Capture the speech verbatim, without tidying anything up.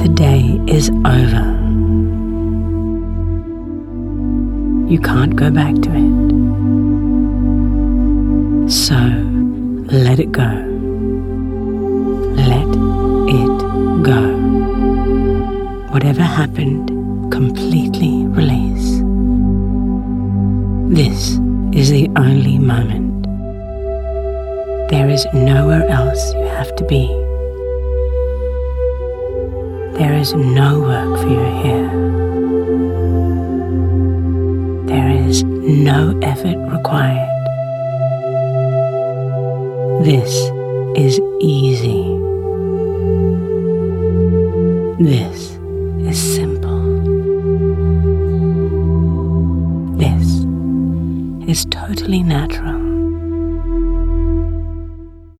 Today is over. You can't go back to it. So let it go. Let it go. Whatever happened, completely release. This is the only moment. There is nowhere else you have to be. There is no work for you here. There is no effort required. This is easy. This is simple. This is totally natural.